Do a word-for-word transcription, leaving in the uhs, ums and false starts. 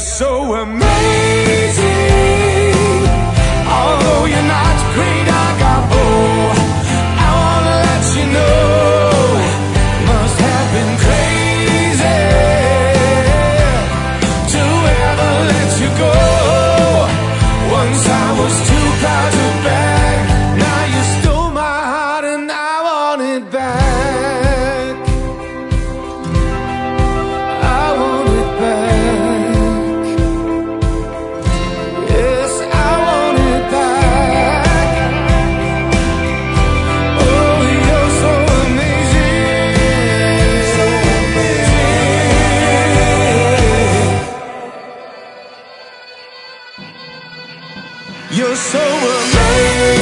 so amazing. Although you're not great, I got oh, I wanna let you know, must have been crazy to ever let you go. Once I was too proud to beg. Now you stole my heart and I want it back. I want it back. Yes, I want it back. Oh, you're so amazing. So amazing. You're so amazing.